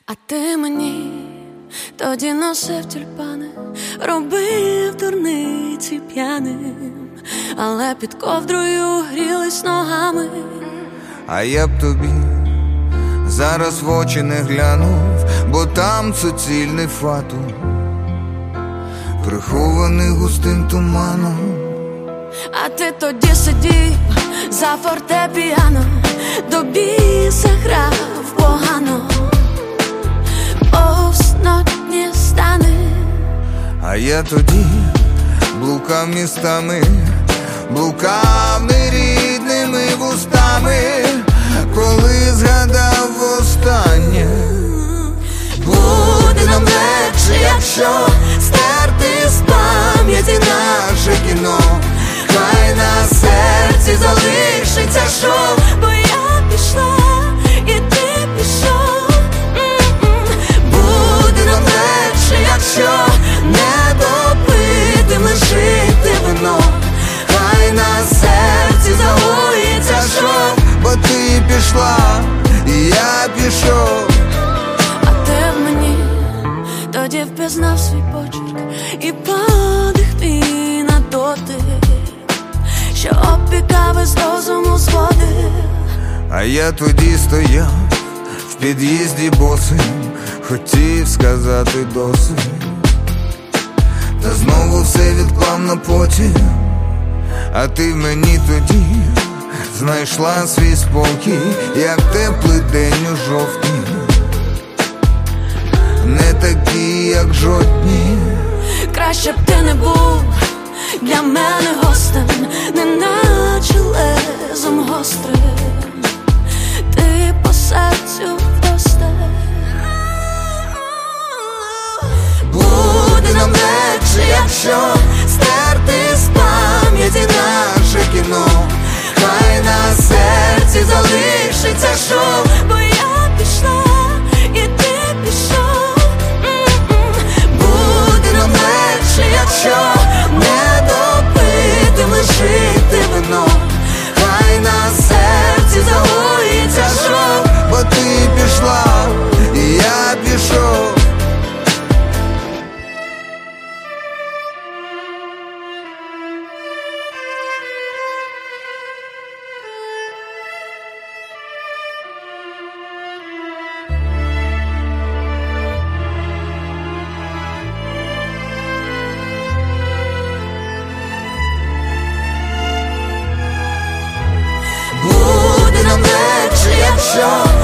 А ти мені тоді носив тюльпани, робив дурниці п'яним, але під ковдрою грілись ногами. А я б тобі зараз в очі не глянув, бо там суцільний фату, прихований густим туманом. А ти тоді сидів за фортепіано, до біса грав погано, повснотні стани. А я тоді блукав містами, блукав нерідними вустами, коли згадав востаннє. Буде нам легше, якщо стерти з пам'яті наше кіно. Хай на серці залишиться шов, бо я пішла і ти пішов. Буде нам легше, якщо не допитим лишити вино. Хай на серці загоїться шов, бо ти пішла, і я пішов. А ти в мені тоді впізнав свій почерк і подих мій на дотик, що опікав із розуму зводив. А я тоді стояв в під'їзді босим, хотів сказати досить, та знову все відклав на потім. А ти в мені тоді знайшла свій спокій, як теплий день у жовтні, не такі, як жодні. Краще б ти не був для мене гостем, неначе лезом гострим. Ти по серцю вдосте. Буде нам легше, якщо стерти з пам'яті наше кіно. Хай на серці залишиться шов, бо я пішла і ти пішов. Буде нам легше, якщо не допитим лишити вино. Хай на серці загоїться шов, бо ти пішла, і я пішов. Буде нам легше, якщо